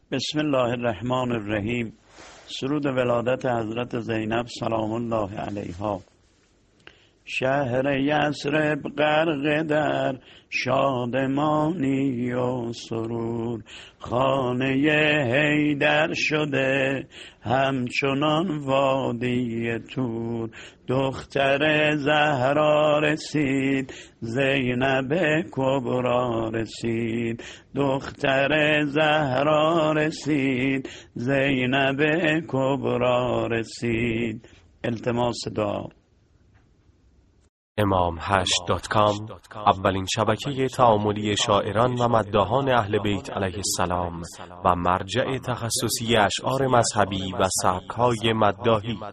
بسم الله الرحمن الرحیم. سرود ولادت حضرت زینب سلام الله علیها. شهر یثرب غرق در شادمانی و سرور، خانه حیدر شده همچنان وادی طور. دختر زهرا رسید، زینب کبرا رسید. دختر زهرا رسید، زینب کبرا رسید. التماس دعا. imam8.com اولین شبکه تعاملی شاعران و مداحان اهل بیت علیه السلام و مرجع تخصصی اشعار مذهبی و سبک‌های مداحی.